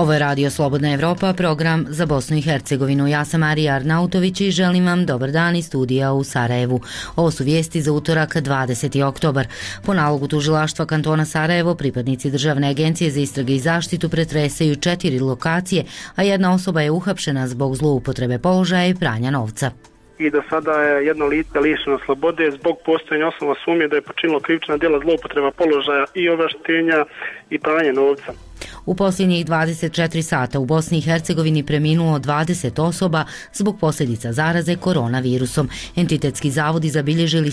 Ovo je Radio Slobodna Evropa, program za Bosnu i Hercegovinu. Ja sam Marija Arnautović i želim vam dobar dan iz studija u Sarajevu. Ovo su vijesti za utorak 20. oktobar. Po nalogu tužilaštva kantona Sarajevo, pripadnici Državne agencije za istrage i zaštitu pretresaju 4 lokacije, a jedna osoba je uhapšena zbog zloupotrebe položaja i pranja novca. I do sada je jedno lice lišeno slobode zbog postojanja osnova sumnje da je počinilo krivična djela zloupotreba položaja i ovlaštenja i pranja novca. U posljednjih 24 sata u Bosni i Hercegovini preminulo 20 osoba zbog posljedica zaraze koronavirusom. Entitetski zavodi zabilježili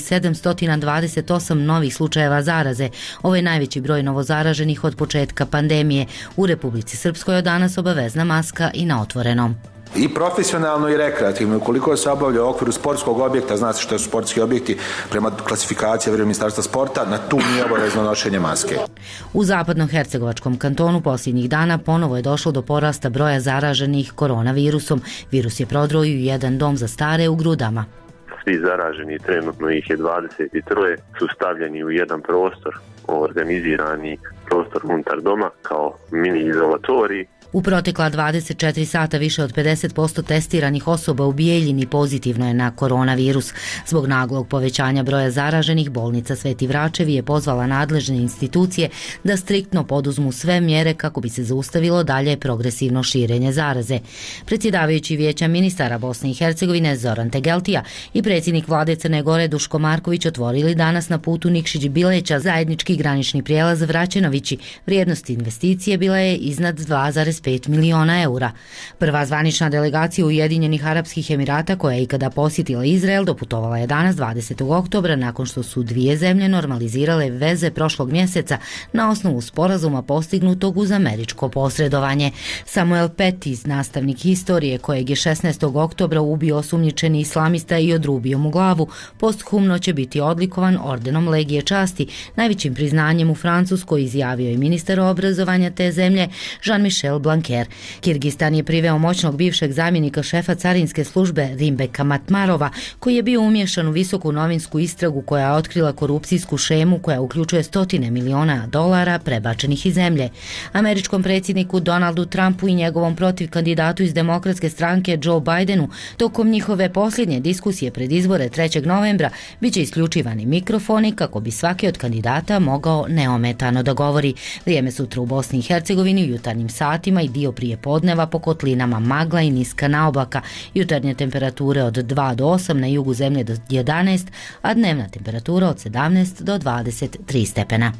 728 novih slučajeva zaraze. Ovo je najveći broj novozaraženih od početka pandemije. U Republici Srpskoj od danas obavezna maska i na otvorenom. I profesionalno i rekreativno, ukoliko se obavlja u okviru sportskog objekta, zna se što su sportski objekti prema klasifikaciji Ministarstva sporta, na tu nije obavezno nošenje maske. U zapadno-hercegovačkom kantonu posljednjih dana ponovo je došlo do porasta broja zaraženih koronavirusom. Virus je prodro i u jedan dom za stare u Grudama. Svi zaraženi, trenutno ih je 23, su stavljeni u jedan prostor, organizirani prostor unutar doma kao mini izolatorij. U protekla 24 sata više od 50% testiranih osoba u Bijeljini pozitivno je na koronavirus. Zbog naglog povećanja broja zaraženih, bolnica Sveti Vračevi je pozvala nadležne institucije da striktno poduzmu sve mjere kako bi se zaustavilo dalje progresivno širenje zaraze. Predsjedavajući Vijeća ministara Bosne i Hercegovine Zoran Tegeltija i predsjednik vlade Crne Gore Duško Marković otvorili danas na putu Nikšić-Bileća zajednički granični prijelaz Vraćenovići. Vrijednost investicije bila je iznad 2,5 miliona eura. Prva zvanična delegacija Ujedinjenih Arapskih Emirata koja je ikada posjetila Izrael doputovala je danas 20. oktobra nakon što su dvije zemlje normalizirale veze prošlog mjeseca na osnovu sporazuma postignutog uz američko posredovanje. Samuel Petiz, nastavnik historije kojeg je 16. oktobra ubio osumnjičeni islamista i odrubio mu glavu, posthumno će biti odlikovan ordenom Legije časti, najvećim priznanjem u Francuskoj, izjavio je ministar obrazovanja te zemlje Jean-Michel Blanquer. Kirgistan je priveo moćnog bivšeg zamjenika šefa carinske službe Rimbeka Matmarova, koji je bio umiješan u visoku novinsku istragu koja je otkrila korupcijsku šemu koja uključuje $100 miliona prebačenih iz zemlje. Američkom predsjedniku Donaldu Trumpu i njegovom protivkandidatu iz Demokratske stranke Joe Bidenu tokom njihove posljednje diskusije pred izbore 3. novembra bit će isključivani mikrofoni kako bi svaki od kandidata mogao neometano da govori. Vrijeme sutra u Bosni i Hercegovini u jutarnjim satima i dio prije podneva po kotlinama magla i niska naoblaka. Jutarnje temperature od 2 do 8, na jugu zemlje do 11, a dnevna temperatura od 17 do 23 stepena.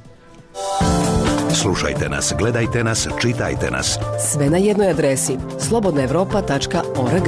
Slušajte nas, gledajte nas, čitajte nas. Sve na jednoj adresi slobodnaevropa.org.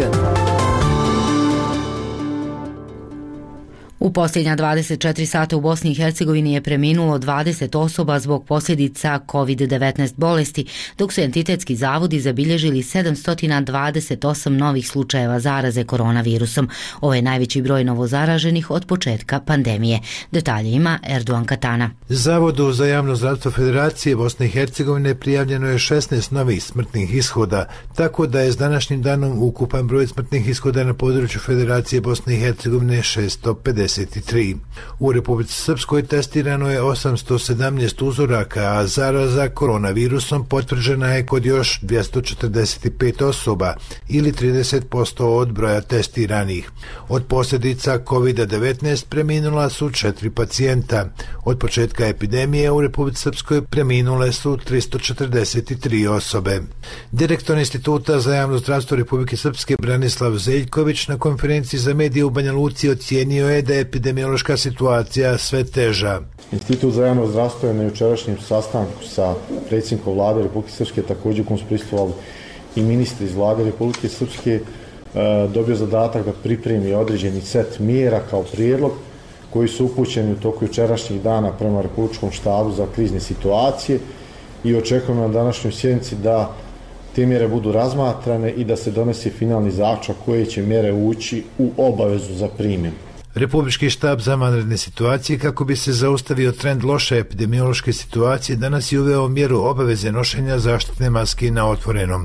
U posljednja 24 sata u Bosni i Hercegovini je preminulo 20 osoba zbog posljedica COVID-19 bolesti, dok su entitetski zavodi zabilježili 728 novih slučajeva zaraze koronavirusom. Ovo je najveći broj novozaraženih od početka pandemije. Detalje ima Erdogan Katana. Zavodu za javno zdravstvo Federacije Bosne i Hercegovine prijavljeno je 16 novih smrtnih ishoda, tako da je s današnjim danom ukupan broj smrtnih ishoda na području Federacije Bosne i Hercegovine 650. U Republici Srpskoj testirano je 817 uzoraka, a zaraza koronavirusom potvrđena je kod još 245 osoba ili 30% od broja testiranih. Od posljedica COVID-19 preminula su 4 pacijenta. Od početka epidemije u Republici Srpskoj preminule su 343 osobe. Direktor Instituta za javno zdravstvo Republike Srpske Branislav Zeljković na konferenciji za medije u Banja Luci ocijenio je da je epidemiološka situacija sve teža. Institut za javno zdravstvo je na jučerašnjem sastanku sa predsjednikom vlade Republike Srpske, također kom su prisustvovali i ministri iz vlade Republike Srpske, dobio zadatak da pripremi određeni set mjera kao prijedlog koji su upućeni u toku jučerašnjih dana prema Republičkom štabu za krizne situacije i očekujemo na današnjoj sjednici da te mjere budu razmatrane i da se donese finalni zaključak koje će mjere ući u obavezu za primjenu. Republički štab za vanredne situacije, kako bi se zaustavio trend loše epidemiološke situacije, danas je uveo mjeru obaveze nošenja zaštitne maske na otvorenom.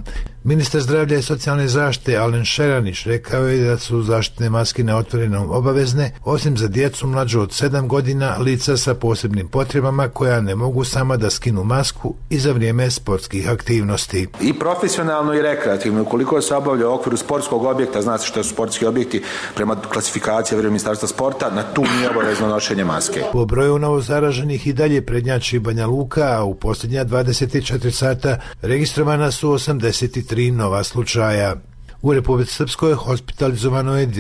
Ministar zdravlja i socijalne zaštite Alen Šeranić rekao je da su zaštitne maske na otvorenom obavezne, osim za djecu mlađu od 7 godina, lica sa posebnim potrebama koja ne mogu sama da skinu masku i za vrijeme sportskih aktivnosti. I profesionalno i rekreativno, ukoliko se obavlja u okviru sportskog objekta, zna se što su sportski objekti prema klasifikaciji Ministarstva sporta, na tu nije obavezno nošenje maske. Po broju novozaraženih i dalje prednjači Banja Luka, a u posljednja 24 sata registrovana su 83 nova slučaja. U Republici Srpskoj hospitalizovano je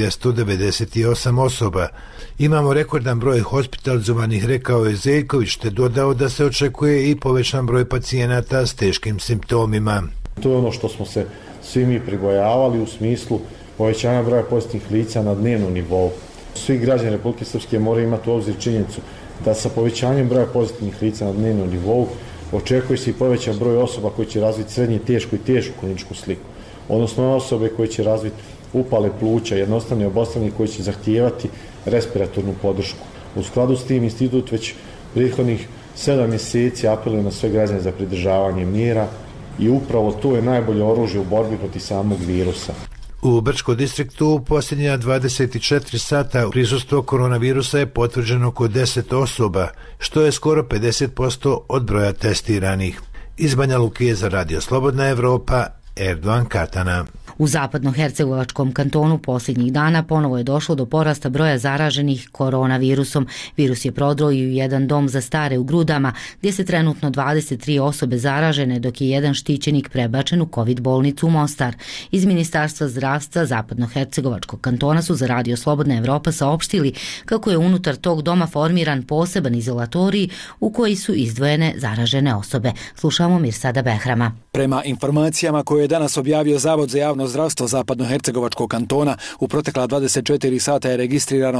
298 osoba. Imamo rekordan broj hospitalizovanih, rekao je Zeljković, te dodao da se očekuje i povećan broj pacijenata s teškim simptomima. To je ono što smo se svi mi pribojavali u smislu povećanja broja pozitivnih lica na dnevnom nivou. Svi građani Republike Srpske moraju imati u obzir činjenicu da sa povećanjem broja pozitivnih lica na dnevnom nivou očekuje se i povećan broj osoba koji će razviti srednje tešku i tešku kliničku sliku. Odnosno osobe koje će razviti upale pluća, jednostavni obostrani koji će zahtijevati respiratornu podršku. U skladu s tim institut već prethodnih 7 mjeseci apeluje na sve građane za pridržavanje mjera i upravo to je najbolje oružje u borbi protiv samog virusa. U Brčkom distriktu u posljednja 24 sata prisustvo koronavirusa je potvrđeno kod 10 osoba, što je skoro 50% od broja testiranih. Iz Banja Luke za Radio Slobodna Evropa, Erdovan Katana. U zapadnohercegovačkom kantonu posljednjih dana ponovo je došlo do porasta broja zaraženih koronavirusom. Virus je prodro i u jedan dom za stare u Grudama, gdje se trenutno 23 osobe zaražene, dok je jedan štićenik prebačen u COVID bolnicu u Mostar. Iz Ministarstva zdravstva zapadnohercegovačkog kantona su za Radio Slobodna Evropa saopštili kako je unutar tog doma formiran poseban izolatorij u koji su izdvojene zaražene osobe. Slušamo Mirsada Behrama. Prema informacijama koje je danas objavio Zavod za javno zdravstvo zapadnohercegovačkog kantona, u protekla 24 sata je registrirano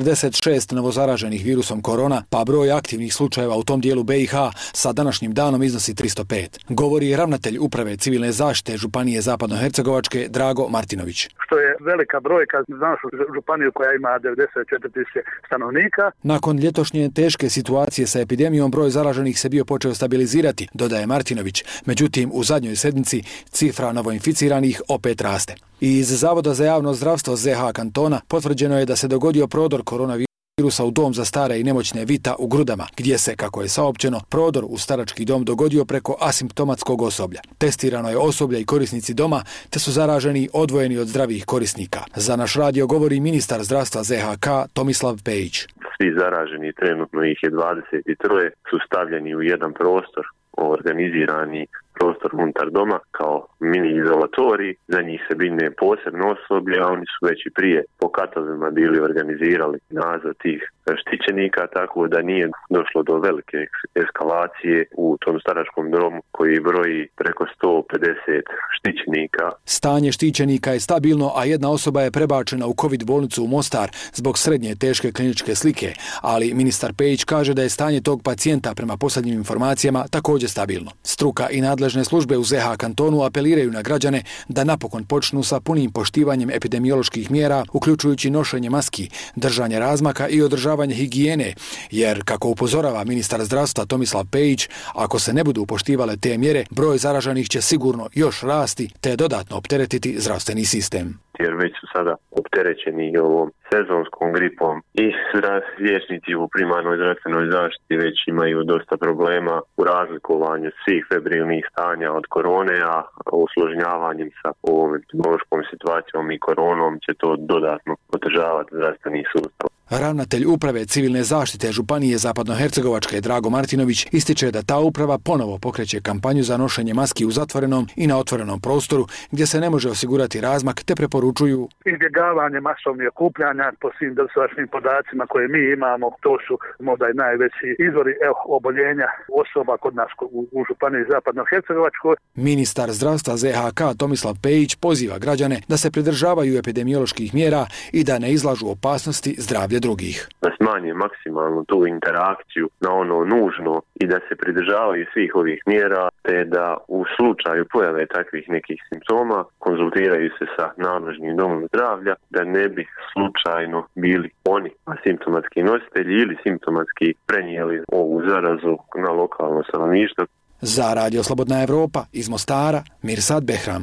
46 novozaraženih virusom korona, pa broj aktivnih slučajeva u tom dijelu BiH sa današnjim danom iznosi 305. Govori ravnatelj Uprave civilne zaštite Županije zapadnohercegovačke Drago Martinović. Što je velika brojka za našu županiju koja ima 94.000 stanovnika. Nakon ljetošnje teške situacije sa epidemijom, broj zaraženih se bio počeo stabilizirati, dodaje Martinović. Međutim, u zadnjoj sedmici cifra novoinficiranih opet raste. Iz Zavoda za javno zdravstvo ZH kantona potvrđeno je da se dogodio prodor koronavirusa u dom za stare i nemoćne Vita u Grudama, gdje se, kako je saopćeno, prodor u starački dom dogodio preko asimptomatskog osoblja. Testirano je osoblje i korisnici doma, te su zaraženi odvojeni od zdravih korisnika. Za naš radio govori ministar zdravstva ZHK Tomislav Pejić. Svi zaraženi, trenutno ih je 23, su stavljeni u jedan prostor, organizirani prostor unutar doma kao mini izolatorij. Za njih se brine posebno osoblje, a oni su već i prije po katovima bili organizirali nadzor tih štićenika, tako da nije došlo do velike eskalacije u tom staračkom domu koji broji preko 150 štićenika. Stanje štićenika je stabilno, a jedna osoba je prebačena u COVID bolnicu u Mostar zbog srednje teške kliničke slike, ali ministar Pejić kaže da je stanje tog pacijenta prema posljednjim informacijama također stabilno. Struka i nadležne službe u ZH kantonu apeliraju na građane da napokon počnu sa punim poštivanjem epidemioloških mjera, uključujući nošenje maski, držanje razmaka i održavanje higijene, jer, kako upozorava ministar zdravstva Tomislav Pejić, ako se ne budu poštivale te mjere, broj zaraženih će sigurno još rasti te dodatno opteretiti zdravstveni sistem. Jer već su sada opterećeni ovom sezonskom gripom i liječnici u primarnoj zdravstvenoj zaštiti već imaju dosta problema u razlikovanju svih febrilnih stanja od korone, a usložnjavanjem sa ovom epidemiološkom situacijom i koronom će to dodatno otežavati zdravstveni sustav. Ravnatelj Uprave civilne zaštite Županije zapadnohercegovačke Drago Martinović ističe da ta uprava ponovo pokreće kampanju za nošenje maski u zatvorenom i na otvorenom prostoru gdje se ne može osigurati razmak, te preporučuju izbjegavanje masovnih okupljanja. Po svim dosadašnjim podacima koje mi imamo, to su možda i najveći izvori oboljenja osoba kod nas u Županiji zapadnohercegovačkoj. Ministar zdravstva ZHK Tomislav Pejić poziva građane da se pridržavaju epidemioloških mjera i da ne izlažu opasnosti zdravlje drugih. Da smanje maksimalno tu interakciju na ono nužno i da se pridržavaju svih ovih mjera, te da u slučaju pojave takvih nekih simptoma konzultiraju se sa nadležnim domom zdravlja, da ne bi slučajno bili oni asimptomatski nositelji ili simptomatski prenijeli ovu zarazu na lokalno stanovništvo. Za Radio Slobodna Evropa iz Mostara, Mirsad Behram.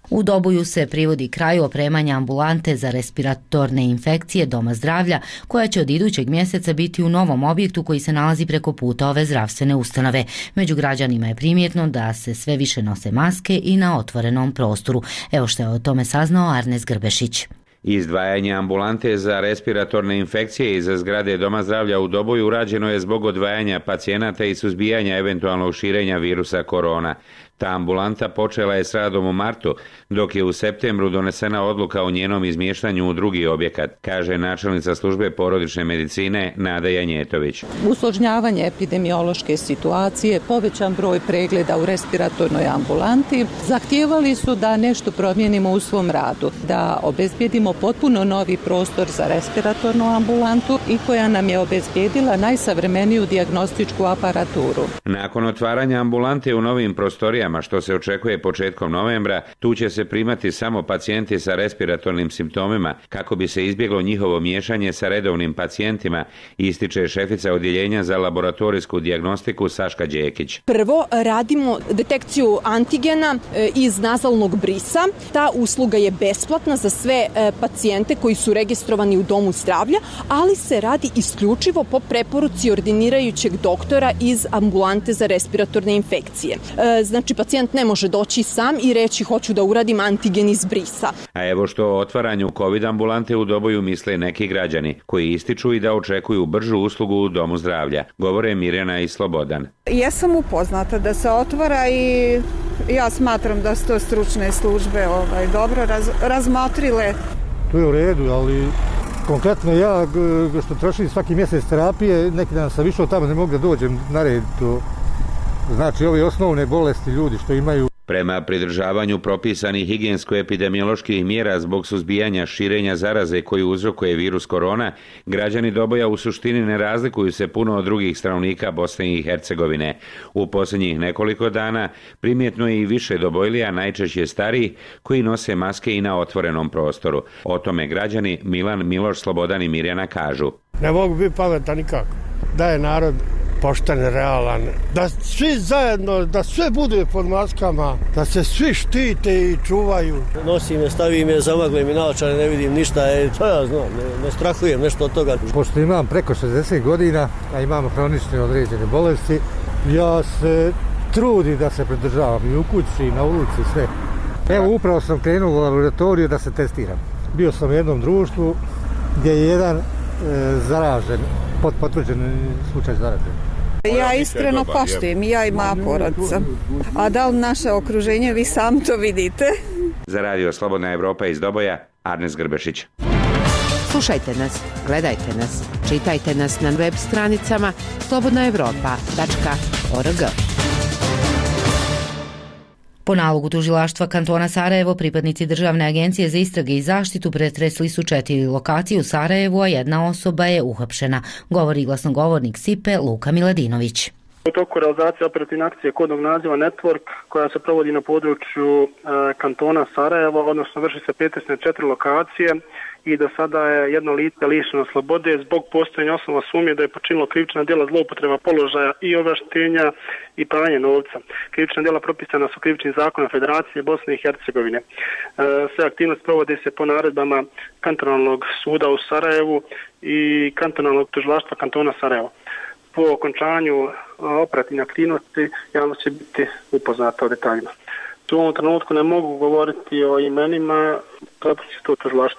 U Doboju se privodi kraju opremanja ambulante za respiratorne infekcije Doma zdravlja, koja će od idućeg mjeseca biti u novom objektu koji se nalazi preko puta ove zdravstvene ustanove. Među građanima je primjetno da se sve više nose maske i na otvorenom prostoru. Evo što je o tome saznao Arnes Grbešić. Izdvajanje ambulante za respiratorne infekcije iz zgrade Doma zdravlja u Doboju urađeno je zbog odvajanja pacijenata i suzbijanja eventualnog širenja virusa korona. Ta ambulanta počela je s radom u martu, dok je u septembru donesena odluka o njenom izmještanju u drugi objekat, kaže načelnica službe porodične medicine Nada Janjetović. Usložnjavanje epidemiološke situacije, povećan broj pregleda u respiratornoj ambulanti, zahtijevali su da nešto promijenimo u svom radu, da obezbijedimo potpuno novi prostor za respiratornu ambulantu i koja nam je obezbijedila najsavremeniju dijagnostičku aparaturu. Nakon otvaranja ambulante u novim prostorijama, što se očekuje početkom novembra, tu će se primati samo pacijenti sa respiratornim simptomima kako bi se izbjeglo njihovo miješanje sa redovnim pacijentima, ističe šefica odjeljenja za laboratorijsku dijagnostiku Saška Đekić. Prvo radimo detekciju antigena iz nazalnog brisa. Ta usluga je besplatna za sve pacijente koji su registrovani u Domu zdravlja, ali se radi isključivo po preporuci ordinirajućeg doktora iz ambulante za respiratorne infekcije. Znači, pacijent ne može doći sam i reći hoću da uradim antigen iz brisa. A evo što o otvaranju COVID ambulante u Doboju misle neki građani, koji ističu i da očekuju bržu uslugu u Domu zdravlja. Govore Mirjana i Slobodan. Ja sam upoznata da se otvara i ja smatram da su to stručne službe dobro razmotrile. To je u redu, ali konkretno ja što trošim svaki mjesec terapije, neki dan sam išao tamo, ne mogu da dođem na red. Znači ove osnovne bolesti ljudi što imaju. Prema pridržavanju propisanih higijensko-epidemioloških mjera zbog suzbijanja širenja zaraze koju uzrokuje virus korona, građani Doboja u suštini ne razlikuju se puno od drugih stanovnika Bosne i Hercegovine. U posljednjih nekoliko dana primjetno je i više Dobojlija, najčešće stariji, koji nose maske i na otvorenom prostoru. O tome građani Milan, Miloš, Slobodan i Mirjana kažu. Ne mogu biti pametan nikako. Da je narod pošten, realan, da svi zajedno, da sve bude pod maskama, da se svi štite i čuvaju. Nosim je, stavim je, zamaglim i naočare, ne vidim ništa, to ja znam, ne strahujem nešto od toga. Pošto imam preko 60 godina, a imam hronične određene bolesti, ja se trudim da se pridržavam i u kući, i na ulici, sve. Evo, upravo sam krenuo u laboratoriju da se testiram. Bio sam u jednom društvu gdje je jedan zaražen, potvrđen slučaj zaražen. Ja iskreno poštujem, ja i moja porodica. A da li naše okruženje, vi sam to vidite? Za radio Slobodna Evropa iz Doboja, Arnes Grbešić. Slušajte nas, gledajte nas, čitajte nas na web stranicama slobodnaevropa.org. Po nalogu tužilaštva kantona Sarajevo, pripadnici Državne agencije za istrage i zaštitu pretresli su 4 lokacije u Sarajevu, a jedna osoba je uhapšena, govori glasnogovornik SIPE Luka Miladinović. U toku realizacije operativne akcije kodnog naziva Network, koja se provodi na području kantona Sarajevo, odnosno vrši se pretres na 4 lokacije i do sada je jedno lice lišeno slobode zbog postojanja osnova sumnje da je počinilo krivična djela zloupotreba položaja i ovlaštenja i pranja novca. Krivična djela propisana su Krivičnim zakonom Federacije Bosne i Hercegovine. Sve aktivnosti provode se po naredbama kantonalnog suda u Sarajevu i kantonalnog tužilaštva kantona Sarajevo. Po okončanju operativne aktivnosti javnost će biti upoznata o detaljima. U ovom trenutku ne mogu govoriti o imenima, prepuštam to tužilaštvo.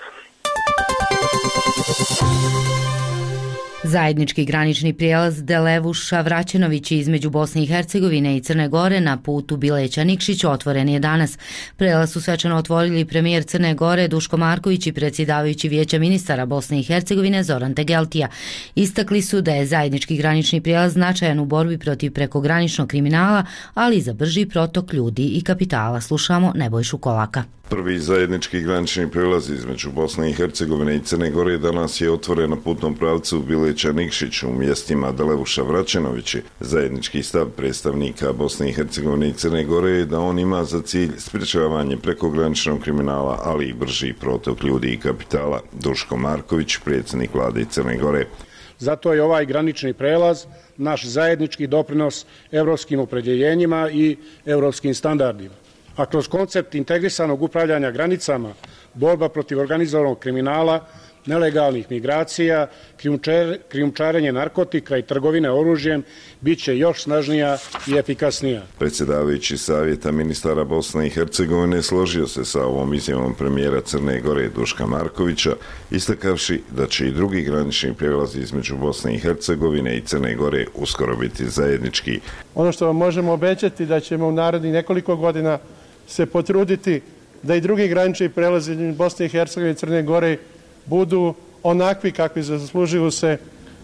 Zajednički granični prijelaz Delevuša Vraćenović između Bosne i Hercegovine i Crne Gore na putu Bileća-Nikšić otvoren je danas. Prijelaz su svečano otvorili premijer Crne Gore Duško Marković i predsjedavajući Vijeća ministara Bosne i Hercegovine Zoran Tegeltija. Istakli su da je zajednički granični prijelaz značajan u borbi protiv prekograničnog kriminala, ali i za brži protok ljudi i kapitala. Slušamo Nebojšu Kolaka. Prvi zajednički granični prijelaz između Bosne i Hercegovine i Crne Gore danas je otvoren na putnom pravcu Bileća-Nikšić u mjestima Delevuša Vraćenovići. Zajednički stav predstavnika Bosne i Hercegovine i Crne Gore je da on ima za cilj sprječavanje prekograničnog kriminala, ali i brži protok ljudi i kapitala. Duško Marković, predsjednik vlade Crne Gore. Zato je ovaj granični prelaz naš zajednički doprinos evropskim opredjeljenjima i evropskim standardima. a kroz koncept integrisanog upravljanja granicama, borba protiv organizovanog kriminala, nelegalnih migracija, krijumčarenje narkotika i trgovine oružjem bit će još snažnija i efikasnija. Predsjedavajući savjeta ministara Bosne i Hercegovine složio se sa ovom izjavom premijera Crne Gore Duška Markovića, istakavši da će i drugi granični prijelazi između Bosne i Hercegovine i Crne Gore uskoro biti zajednički. Ono što vam možemo obećati da ćemo u narednih nekoliko godina se potruditi da i drugi granični prijelazi između Bosne i Hercegovine i Crne Gore budu onakvi kakvi zaslužuju se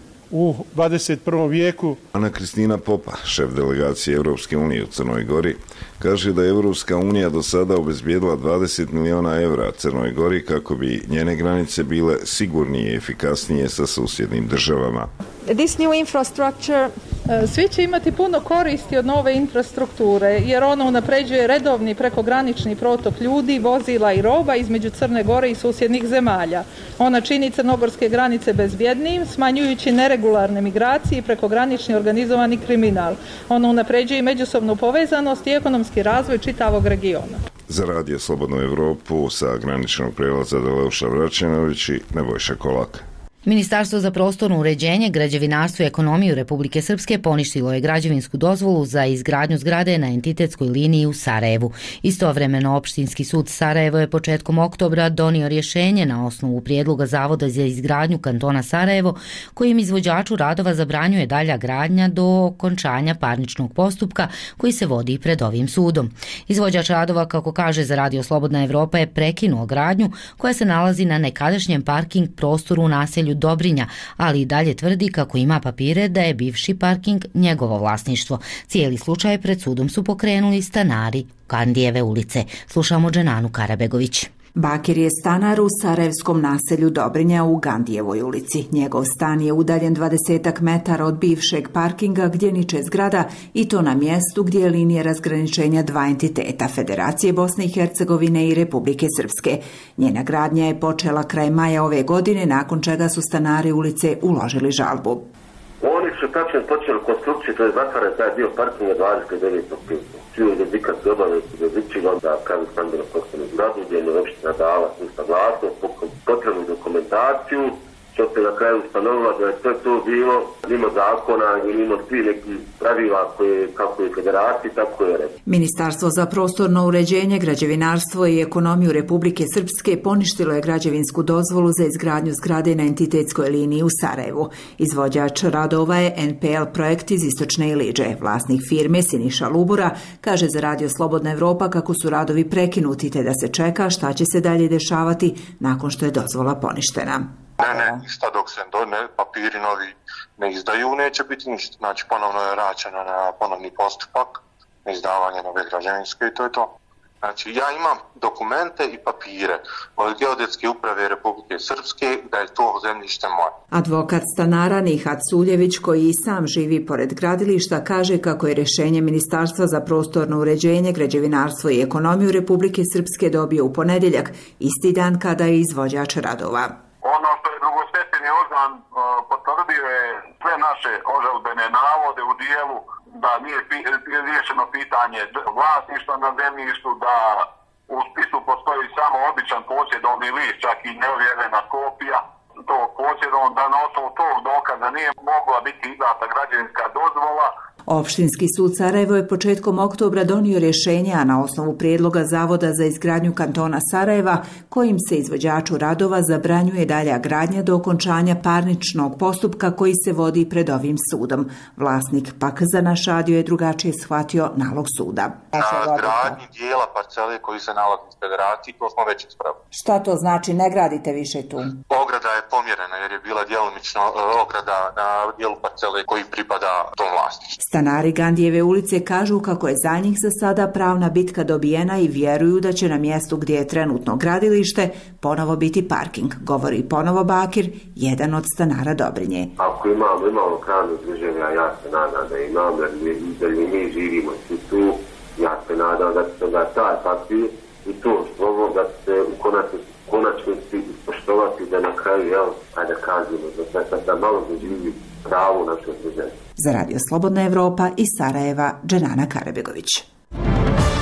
u 21. vijeku. Ana Kristina Popa, šef delegacije Europske unije u Crnoj Gori, kaže da je Europska unija do sada obezbijedila 20 miliona evra Crnoj Gori kako bi njene granice bile sigurnije i efikasnije sa susjednim državama. This new infrastructure, svi će imati puno koristi od nove infrastrukture jer ono unapređuje redovni prekogranični protok ljudi, vozila i roba između Crne Gore i susjednih zemalja. Ona čini crnogorske granice bezbjednijim, smanjujući neregularne migracije i prekogranični organizovani kriminal. Ono unapređuje i međusobnu povezanost i ekonomski razvoj čitavog regiona. Za Radio Slobodnu Evropu sa graničnog prijelaza Deleuša Vraćenović i Nebojša Kolak. Ministarstvo za prostorno uređenje, građevinarstvo i ekonomiju Republike Srpske poništilo je građevinsku dozvolu za izgradnju zgrade na entitetskoj liniji u Sarajevu. Istovremeno, Opštinski sud Sarajevo je početkom oktobra donio rješenje na osnovu prijedloga Zavoda za izgradnju kantona Sarajevo, kojim izvođaču radova zabranjuje dalja gradnja do okončanja parničnog postupka koji se vodi pred ovim sudom. Izvođač radova, kako kaže za Radio Slobodna Evropa, je prekinuo gradnju koja se nalazi na nekadašnjem parking prostoru u naselju Dobrinja, ali i dalje tvrdi kako ima papire da je bivši parking njegovo vlasništvo. Cijeli slučaj pred sudom su pokrenuli stanari Gandijeve ulice. Slušamo Dženanu Karabegović. Bakir je stanar u sarajevskom naselju Dobrinja u Gandijevoj ulici. Njegov stan je udaljen 20 metara od bivšeg parkinga gdje niče zgrada i to na mjestu gdje je linija razgraničenja dva entiteta, Federacije Bosne i Hercegovine i Republike Srpske. Njena gradnja je počela kraj maja ove godine, nakon čega su stanari ulice uložili žalbu. Oni su tačno počeli konstrukciju, to je zatvoren taj dio parkinga 29.5. Čuo je dedikat se obavesti do Zičiga, onda kažu stambeno poslovnu zgradu, gdje je opština dala tu saglasnost, potrebnu dokumentaciju, što se na kraju ustanovila da je sve to bilo mimo zakona i mimo svih nekih pravila koje, kako je federaciji, tako je red. Ministarstvo za prostorno uređenje, građevinarstvo i ekonomiju Republike Srpske poništilo je građevinsku dozvolu za izgradnju zgrade na entitetskoj liniji u Sarajevu. Izvođač radova je NPL projekt iz Istočne Iliđe. Vlasnik firme Siniša Lubura kaže za Radio Slobodna Evropa kako su radovi prekinuti te da se čeka šta će se dalje dešavati nakon što je dozvola poništena. Ne, ništa dok se papiri novi ne izdaju, neće biti ništa. Znači, ponovno je vraćeno na ponovni postupak, na izdavanje nove građevinske i to je to. Znači, ja imam dokumente i papire od Geodetske uprave Republike Srpske da je to zemljište moje. Advokat stanara Nihat Suljević, koji i sam živi pored gradilišta, kaže kako je rješenje Ministarstva za prostorno uređenje, građevinarstvo i ekonomiju Republike Srpske dobio u ponedjeljak, isti dan kada je izvođač radova. Ono što je drugostepeni organ potvrdio je sve naše ožalbene navode u dijelu da nije riješeno pitanje vlasništva na zemljištu, da u spisu postoji samo običan posjedovni list, čak i neovjerena kopija tog posjedovnog, da na osnovu tog dokaza nije mogla biti izdata građevinska dozvola. Opštinski sud Sarajevo je početkom oktobra donio rješenje, a na osnovu prijedloga Zavoda za izgradnju kantona Sarajeva, kojim se izvođaču radova zabranjuje dalja gradnja do okončanja parničnog postupka koji se vodi pred ovim sudom. Vlasnik pak za naš radio je drugačije shvatio nalog suda. Na gradnji dijela parcele koji se nalazi u Federaciji, to smo već ispravili. Šta to znači, ne gradite više tu? Ograda je pomjerena jer je bila djelomično ograda na dijelu parcele koji pripada tom vlasništvu. Stanari Gandijeve ulice kažu kako je za njih za sada pravna bitka dobijena i vjeruju da će na mjestu gdje je trenutno gradilište ponovo biti parking, govori ponovo Bakir, jedan od stanara Dobrinje. Ako imamo pravno izraženja, ja se nadam da imam, da mi živimo svi tu, ja se nadam da će onda taj papir i to slovo da se u konačnici ispoštovati da na kraju, da kažemo, da malo zaživi pravo naše države. Za Radio Slobodna Evropa iz Sarajeva, Dženana Karabegović.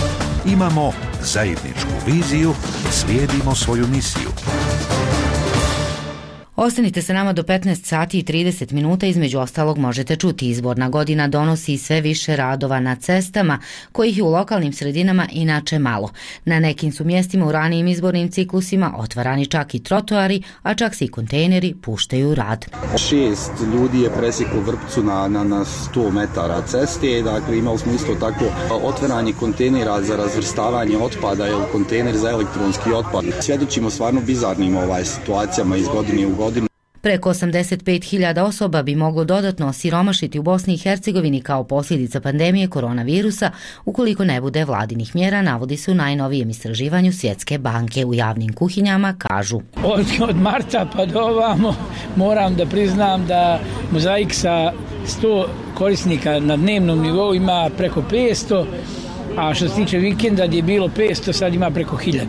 Imamo zajedničku viziju, slijedimo svoju misiju. Ostanite sa nama do 15 sati i 30 minuta, između ostalog možete čuti. Izborna godina donosi sve više radova na cestama, kojih je u lokalnim sredinama inače malo. Na nekim su mjestima u ranijim izbornim ciklusima otvarani čak i trotoari, a čak se i kontejneri puštaju u rad. 6 ljudi je presjeklo Vrpcu na 100 metara ceste, dakle imali smo isto tako otvaranje kontejnera za razvrstavanje otpada ili kontejner za elektronski otpad. Svjedočimo stvarno bizarnim situacijama iz godine u godinu. Preko 85.000 osoba bi moglo dodatno osiromašiti u Bosni i Hercegovini kao posljedica pandemije koronavirusa ukoliko ne bude vladinih mjera, navodi se u najnovijem istraživanju Svjetske banke. U javnim kuhinjama kažu: Od marta pa do ovamo moram da priznam da Mozaik sa 100 korisnika na dnevnom nivou ima preko 500, a što se tiče vikenda gdje je bilo 500, sad ima preko 1000.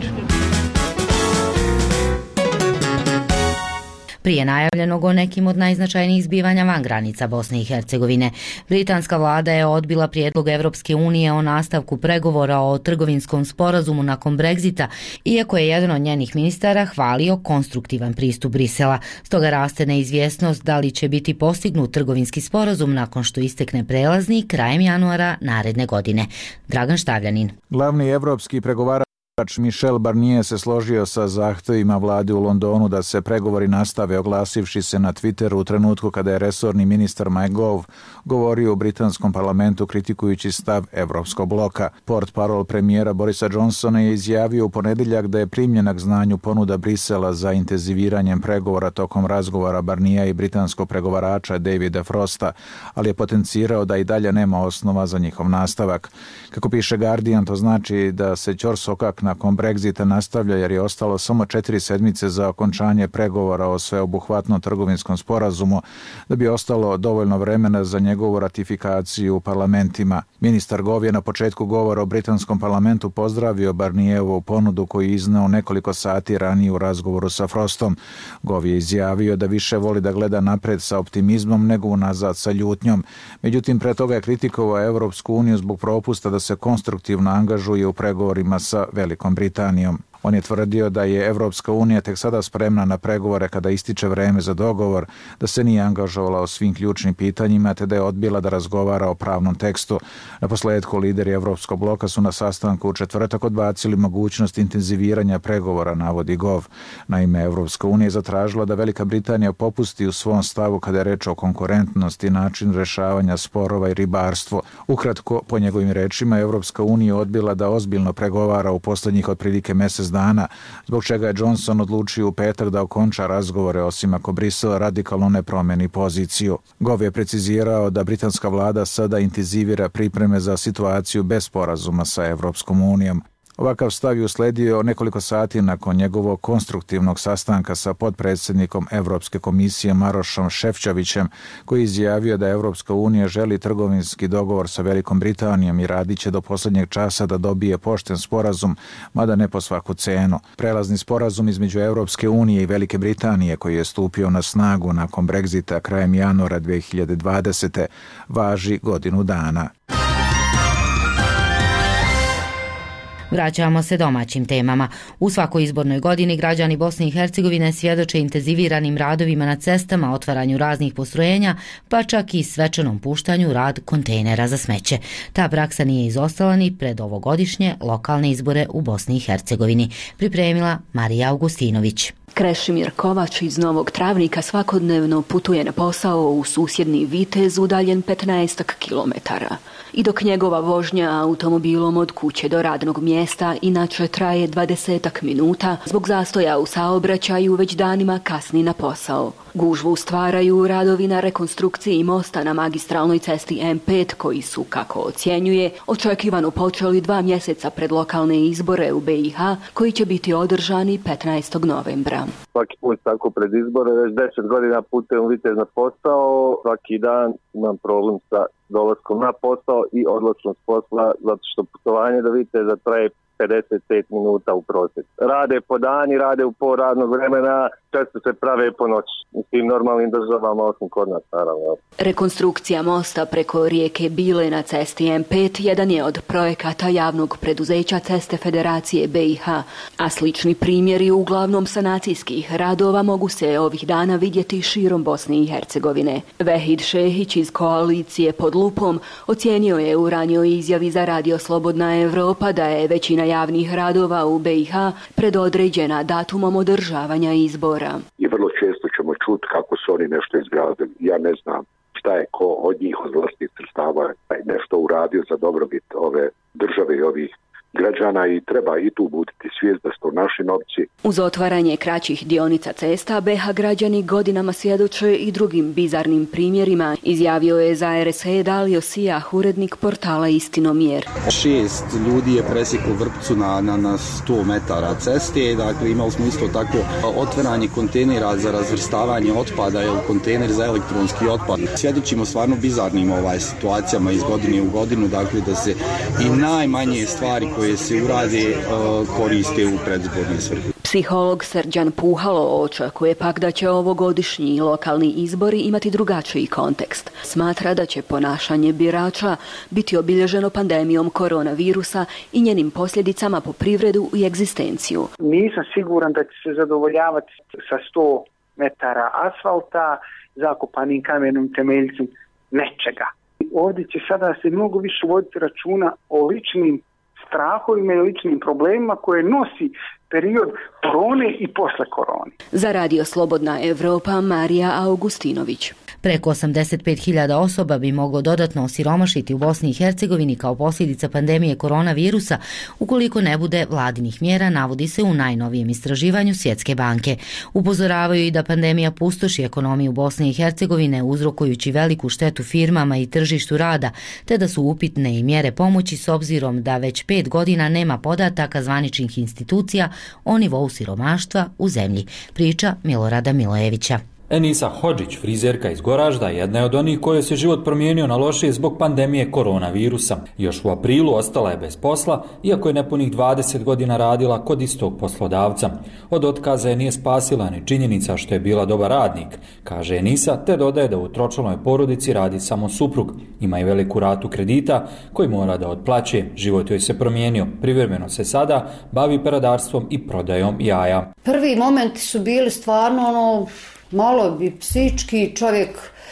Prije najavljenog o nekim od najznačajnijih zbivanja van granica Bosne i Hercegovine, britanska vlada je odbila prijedlog Evropske unije o nastavku pregovora o trgovinskom sporazumu nakon Brexita, iako je jedan od njenih ministara hvalio konstruktivan pristup Brisela. Stoga raste neizvjesnost da li će biti postignut trgovinski sporazum nakon što istekne prelazni krajem januara naredne godine. Dragan Štavljanin. Glavni evropski pregovarač Michel Barnier se složio sa zahtjevima vlade u Londonu da se pregovori nastave, oglasivši se na Twitteru u trenutku kada je resorni ministar Mike Gove govorio u britanskom parlamentu kritikujući stav Evropskog bloka. Portparol premijera Borisa Johnsona je izjavio u ponedjeljak da je primljena k znanju ponuda Brisela za intenziviranjem pregovora tokom razgovora Barniera i britanskog pregovarača Davida Frosta, ali je potencirao da i dalje nema osnova za njihov nastavak. Kako piše Guardian, to znači da se ćorsokak nakon Brexita nastavlja jer je ostalo samo 4 sedmice za okončanje pregovora o sveobuhvatnom trgovinskom sporazumu, da bi ostalo dovoljno vremena za njegovu ratifikaciju u parlamentima. Ministar Gove je na početku govora o britanskom parlamentu pozdravio Barnierovu ponudu koju je izneo nekoliko sati ranije u razgovoru sa Frostom. Gove je izjavio da više voli da gleda napred sa optimizmom nego unazad sa ljutnjom. Međutim, pre toga je kritikovao Evropsku uniju zbog propusta da se konstruktivno angažuje u pregovorima sa Velikom Britanijom. On je tvrdio da je Evropska unija tek sada spremna na pregovore kada ističe vreme za dogovor, da se nije angažovala o svim ključnim pitanjima te da je odbila da razgovara o pravnom tekstu. Naposledku lideri Evropskog bloka su na sastanku u četvrtak odbacili mogućnost intenziviranja pregovora, navodi Gov. Naime, Evropska unija je zatražila da Velika Britanija popusti u svom stavu kada je reč o konkurentnosti, način rešavanja sporova i ribarstvo. Ukratko, po njegovim rečima, Evropska unija odbila da ozbiljno pregovara u posljednjih otprilike mjesec dana, zbog čega je Johnson odlučio u petak da okonča razgovore osim ako Brisel radikalno ne promeni poziciju. Gove je precizirao da britanska vlada sada intenzivira pripreme za situaciju bez sporazuma sa Evropskom unijom. Ovakav stav je usledio nekoliko sati nakon njegovog konstruktivnog sastanka sa potpredsjednikom Evropske komisije Marošom Šefčovićem, koji je izjavio da Evropska unija želi trgovinski dogovor sa Velikom Britanijom i radit će do posljednjeg časa da dobije pošten sporazum, mada ne po svaku cenu. Prelazni sporazum između Evropske unije i Velike Britanije, koji je stupio na snagu nakon Brexita krajem januara 2020. važi godinu dana. Vraćamo se domaćim temama. U svakoj izbornoj godini građani Bosne i Hercegovine svjedoče intenziviranim radovima na cestama, otvaranju raznih postrojenja, pa čak i svečanom puštanju u rad kontejnera za smeće. Ta praksa nije izostala ni pred ovogodišnje lokalne izbore u Bosni i Hercegovini. Pripremila Marija Augustinović. Krešimir Kovač iz Novog Travnika svakodnevno putuje na posao u susjedni Vitez udaljen 15 kilometara. I dok njegova vožnja automobilom od kuće do radnog mjesta inače traje 20 minuta, zbog zastoja u saobraćaju već danima kasni na posao. Gužvu stvaraju radovi na rekonstrukciji mosta na magistralnoj cesti M5 koji su, kako ocjenjuje, očekivano počeli 2 mjeseca pred lokalne izbore u BiH koji će biti održani 15. novembra. Svaki put tako pred izbore, već 10 godina putujem u Vitez na posao, svaki dan imam problem sa dolaskom na posao i odlaskom s posla, zato što putovanje do Viteza traje 55 minuta u prosjeku. Rade po dani, rade u pol radnog vremena, često se prave po noći. U tim normalnim državama, osim kod nas, naravno. Rekonstrukcija mosta preko rijeke Bile na cesti M5 jedan je od projekata javnog preduzeća Ceste Federacije BiH, a slični primjeri uglavnom sanacijskih radova mogu se ovih dana vidjeti širom Bosne i Hercegovine. Vehid Šehić iz koalicije Pod lupom ocijenio je u ranijoj izjavi za Radio Slobodna Evropa da je većina javnih radova u BiH predodređena datumom održavanja izbora. I vrlo često ćemo čuti kako su oni nešto izgradili. Ja ne znam šta je ko od njih od vlastnih sredstava nešto uradio za dobrobit ove države i ovih građana i treba i tu buditi svijest da su to naši novci. Uz otvaranje kraćih dionica cesta, BiH građani godinama svjedoče i drugim bizarnim primjerima, izjavio je za RSE Dalio Sijah, urednik portala Istinomjer. 6 ljudi je presjeklo Vrpcu na 100 metara ceste, dakle imali smo isto tako otvaranje kontejnera za razvrstavanje otpada ili kontejner za elektronski otpad. Svjedočimo stvarno bizarnim situacijama iz godine u godinu, dakle da se i najmanje stvari koje se urade koriste u predizborne svrhe. Psiholog Srđan Puhalo očekuje pak da će ovogodišnji lokalni izbori imati drugačiji kontekst. Smatra da će ponašanje birača biti obilježeno pandemijom koronavirusa i njenim posljedicama po privredu i egzistenciju. Nisam siguran da će se zadovoljavati sa 100 metara asfalta, zakopanim kamenom temeljcem nečega. Ovdje će sada se mnogo više voditi računa o ličnim strahovima i ličnim problemima koje nosi period korone i posle korone. Za Radio Slobodna Evropa, Marija Augustinović. Preko 85.000 osoba bi moglo dodatno osiromašiti u Bosni i Hercegovini kao posljedica pandemije koronavirusa ukoliko ne bude vladinih mjera, navodi se u najnovijem istraživanju Svjetske banke. Upozoravaju i da pandemija pustoši ekonomiju Bosne i Hercegovine uzrokujući veliku štetu firmama i tržištu rada, te da su upitne i mjere pomoći s obzirom da već 5 godina nema podataka zvaničnih institucija o nivou siromaštva u zemlji. Priča Milorada Milojevića. Enisa Hodžić, frizerka iz Goražda, jedna je od onih koje se život promijenio na lošije zbog pandemije koronavirusa. Još u aprilu ostala je bez posla, iako je nepunih 20 godina radila kod istog poslodavca. Od otkaza je nije spasila ni činjenica što je bila dobar radnik, kaže Enisa, te dodaje da u tročlanoj porodici radi samo suprug. Ima i veliku ratu kredita koji mora da otplaće. Život joj se promijenio. Privremeno se sada bavi peradarstvom i prodajom jaja. Prvi momenti su bili stvarno malo bi psički, čovjek,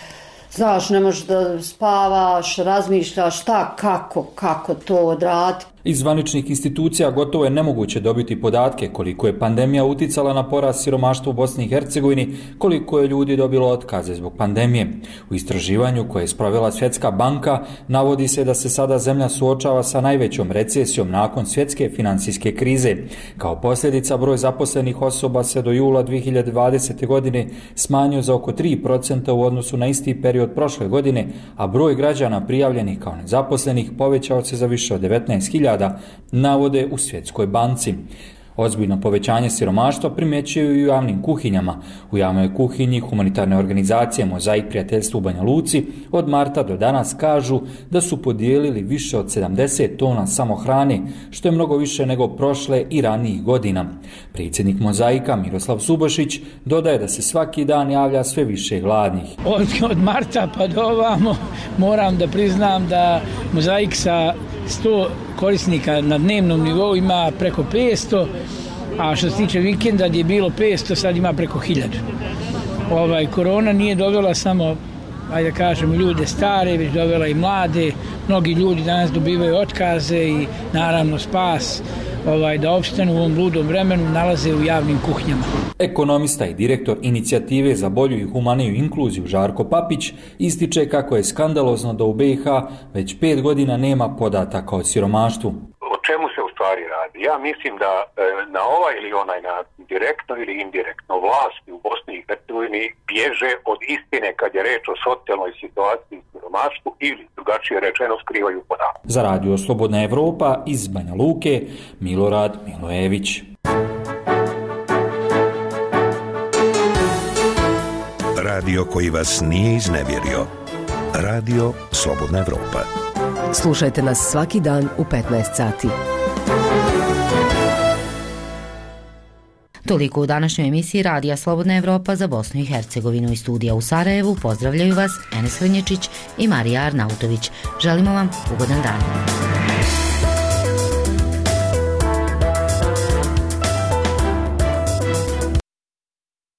znaš, ne možeš da spavaš, razmišljaš šta, kako to odraditi. Iz zvaničnih institucija gotovo je nemoguće dobiti podatke koliko je pandemija uticala na porast siromaštva u Bosni i Hercegovini, koliko je ljudi dobilo otkaze zbog pandemije. U istraživanju koje je sprovela Svjetska banka navodi se da se sada zemlja suočava sa najvećom recesijom nakon svjetske financijske krize. Kao posljedica, broj zaposlenih osoba se do jula 2020. godine smanjio za oko 3% u odnosu na isti period prošle godine, a broj građana prijavljenih kao nezaposlenih povećao se za više od 19.000, navode u Svjetskoj banci. Ozbiljno povećanje siromaštva primjećuju i u javnim kuhinjama. U javnoj kuhinji humanitarne organizacije Mozaik prijateljstvo u Banja Luci od marta do danas kažu da su podijelili više od 70 tona samohrane, što je mnogo više nego prošle i ranijih godina. Predsjednik Mozaika Miroslav Subošić dodaje da se svaki dan javlja sve više gladnih. Od marta pa do ovamo moram da priznam da Mozaik sa 100 korisnika na dnevnom nivou ima preko 500, a što se tiče vikenda gdje je bilo 500, sad ima preko 1000. Korona nije dovela samo, ajde da kažemo, ljude stare, već dovela i mlade. Mnogi ljudi danas dobivaju otkaze i naravno spas da opstanu u ovom ludom vremenu nalaze u javnim kuhinjama. Ekonomista i direktor inicijative za bolju i humaniju inkluziju Žarko Papić ističe kako je skandalozno da u BiH već 5 godina nema podataka o siromaštvu. O čemu se u stvari radi? Ja mislim da na ovaj ili onaj način, direktno ili indirektno, vlasti u Bosni i Hercegovini bježe od istine kad je reč o socijalnoj situaciji i siromaštvu ili, drugačije rečeno, skrivaju podatke. Za Radio Slobodna Evropa iz Banja Luke, Milorad Milojević. Radio koji vas nije iznevjerio. Radio Slobodna Evropa. Slušajte nas svaki dan u 15 sati. Toliko u današnjoj emisiji Radija Slobodna Evropa za Bosnu i Hercegovinu. Iz studija u Sarajevu pozdravljaju vas Enes Hrnječić i Marija Arnautović. Želimo vam ugodan dan.